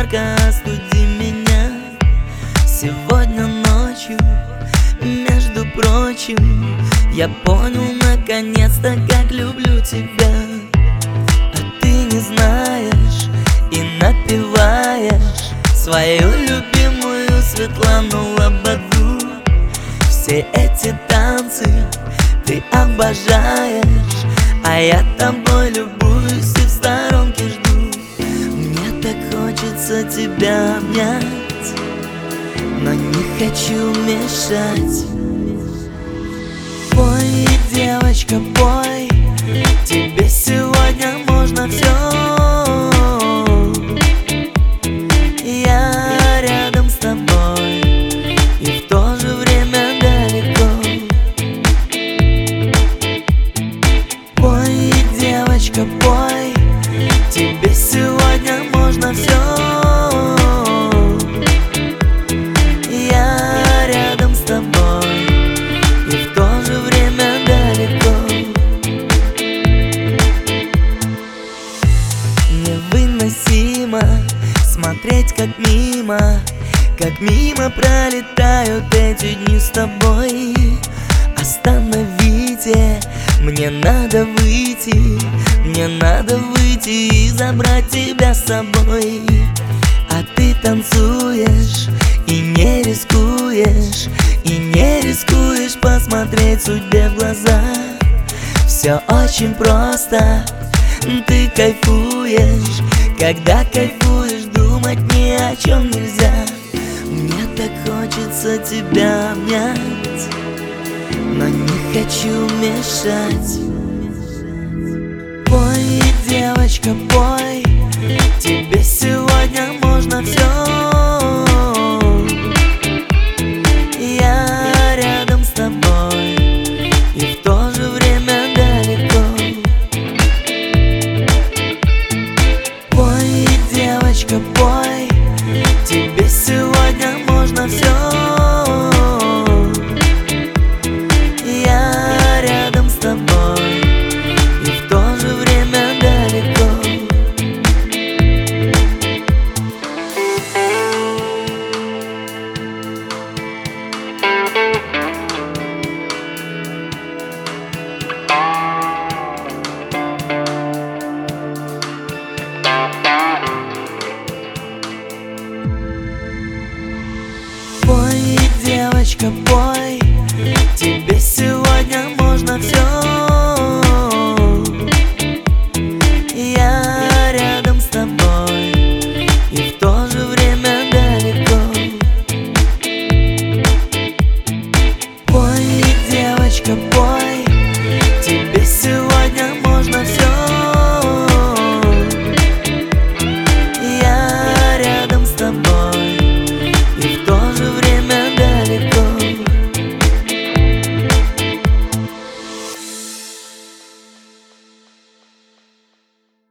жарко, остуди меня сегодня ночью. Между прочим, я понял наконец-то, как люблю тебя. А ты не знаешь и напеваешь свою любимую Светлану Лободу. Все эти танцы ты обожаешь, а я тобой любуюсь и в сторонке жду. Мне так хочется тебя обнять, но не хочу мешать. Пой, девочка, пой, тебе сегодня можно все. Я рядом с тобой и в то же время далеко. Пой, девочка, пой, тебе сегодня можно все. Невыносимо смотреть, как мимо пролетают эти дни с тобой. Остановите, мне надо выйти и забрать тебя с собой. А ты танцуешь и не рискуешь посмотреть судьбе в глаза. Все очень просто, ты кайфуешь. Когда кайфуешь, думать ни о чем нельзя. Мне так хочется тебя обнять, но не хочу мешать. Пой, девочка, пой, тебе сегодня можно все. Я рядом с тобой и в то же время далеко. Пой, девочка, пой, тебе сегодня можно все. Я рядом с тобой и в то же время далеко. Пой, девочка, пой, тебе